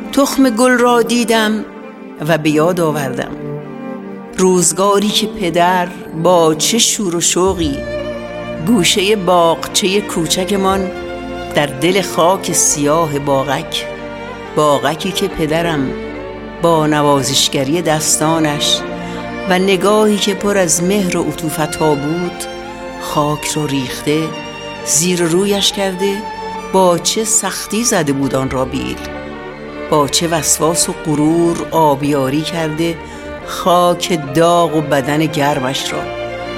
تخم گل را دیدم و به یاد آوردم روزگاری که پدر با چه شور و شوقی گوشه باغچه کوچکمان در دل خاک سیاه باغکی که پدرم با نوازشگری دستانش و نگاهی که پر از مهر و عطوفت‌ها بود خاک رو ریخته، زیر رویش کرده، با چه سختی زده بود آن را بیل، با چه وسواس و غرور آبیاری کرده خاک داغ و بدن گرمش را.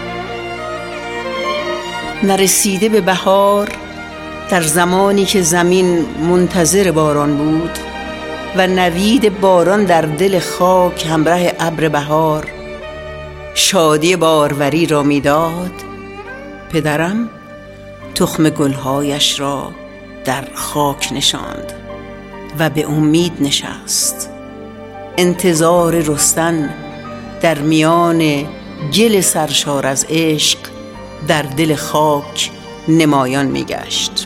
نرسیده به بهار، در زمانی که زمین منتظر باران بود و نوید باران در دل خاک همراه ابر بهار شادی باروری را میداد، پدرم تخم گلهایش را در خاک نشاند و به امید نشست. انتظار رستن در میان گل سرشار از عشق در دل خاک نمایان میگشت.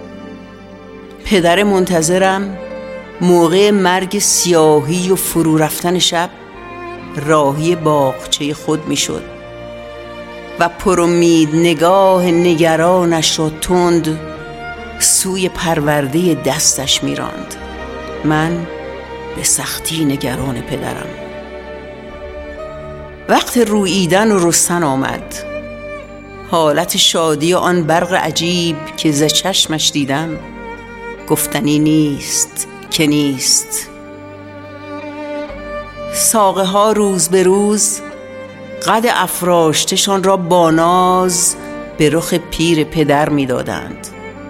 پدر منتظرم موقع مرگ سیاهی و فرو رفتن شب راهی باغچه خود میشد و پرامید نگاه نگرانش را تند سوی پرورده دستش میراند. من به سختی نگران پدرم. وقت روییدن و رستن آمد. حالت شادی آن برق عجیب که ز چشمش دیدم گفتنی نیست که نیست. ساقه ها روز به روز قد افراشتشان را با ناز به رخ پیر پدر می دادند،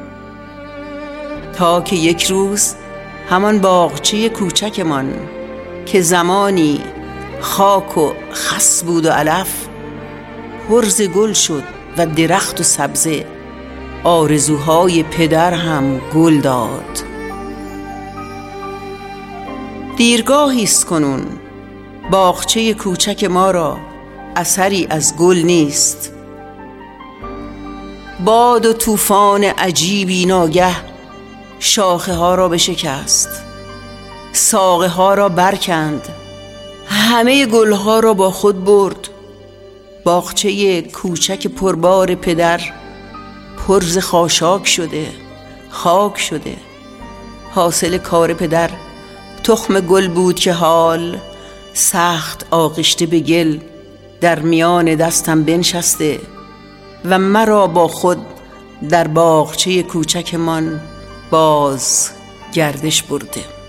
تا که یک روز همان باغچه کوچکمان که زمانی خاک و خس بود و علف پر ز گل شد و درخت و سبزه. آرزوهای پدر هم گل داد. دیرگاهی است کنون باغچه کوچک ما را اثری از گل نیست. باد و طوفان عجیبی ناگه شاخه ها را بشکست، ساقه ها را برکند، همه گل ها را با خود برد. باغچه کوچک پربار پدر پر ز خاشاک شده، خاک شده. حاصل کار پدر تخم گل بود که حال سخت آغشته به گل در میان دستم بنشسته و مرا با خود در باغچه کوچکمان باز گردش برده.